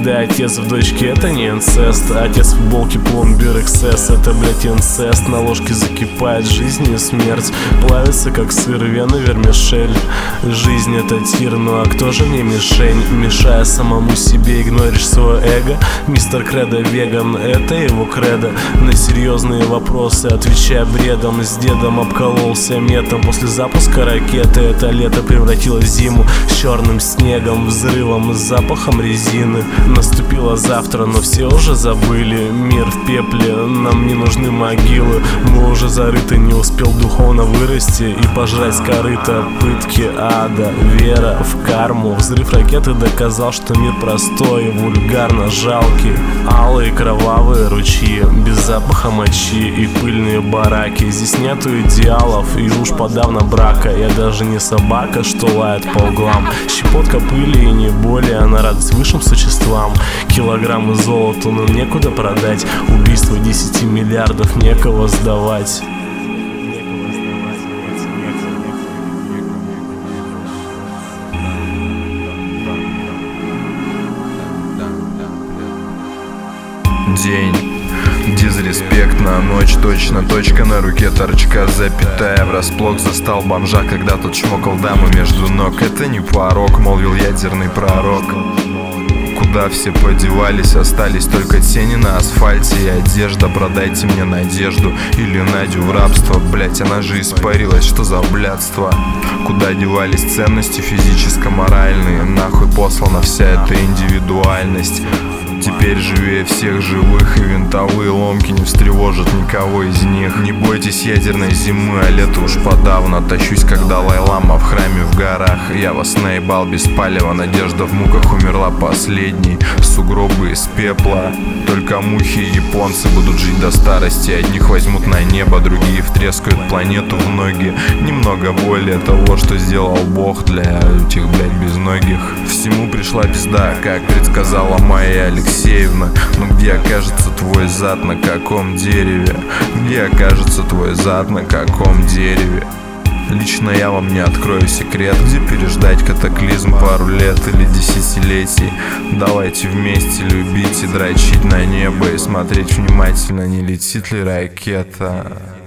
когда отец в дочке, это не инцест. Отец в футболке пломбир XS, это, блять, инцест. На ложке закипает жизнь и смерть, плавится как сыр, вены, вермишель. Жизнь это тир, ну а кто же мне мишень? Мешая самому себе, игноришь свое эго. Мистер Кредо веган, это его кредо. На серьезные вопросы отвечая бредом. С дедом обкололся метом после запуска ракеты. Это лето превратилось в зиму с черным снегом, взрывом, с запахом резины. Наступило завтра, но все уже забыли. Мир в пепле, нам не нужны могилы. Мы уже зарыты, не успел духовно вырасти и пожрать корыто. Пытки ада, вера в карму. Взрыв ракеты доказал, что мир простой, вульгарно жалкий. Алые кровавые ручьи, без запаха мочи и пыльные бараки. Здесь нету идеалов и уж подавно брака. Я даже не собака, что лает по углам. Щепотка пыли и не более, на радость высшим существам. Килограммы золота, но некуда продать. Убийство 10 миллиардов некого сдавать. День, дизреспект на ночь, точно точка на руке торчка, запятая. Врасплох застал бомжа, когда тот чмокал даму между ног. Это не порок, молвил ядерный пророк. Куда все подевались, остались только тени на асфальте и одежда. Продайте мне надежду или Надю в рабство. Блять, она же испарилась, что за блядство? Куда девались ценности физическо-моральные? Нахуй послана вся эта индивидуальность. Теперь живее всех живых, и винтовые ломки не встревожат никого из них. Не бойтесь ядерной зимы, а лето уж подавно. Тащусь, как Далай-лама в храме в горах. Я вас наебал без палева, надежда в муках умерла последней. Сугробы из пепла. Только мухи и японцы будут жить до старости. Одних возьмут на небо, другие втрескают планету в ноги. Немного более того, что сделал Бог для этих, блядь, безногих. Всему пришла пизда, как предсказала Майя Алексеевна. Но где окажется твой зад, на каком дереве? Где окажется твой зад, на каком дереве? Лично я вам не открою секрет, где переждать катаклизм пару лет или десятилетий. Давайте вместе любить и дрочить на небо и смотреть внимательно, не летит ли ракета.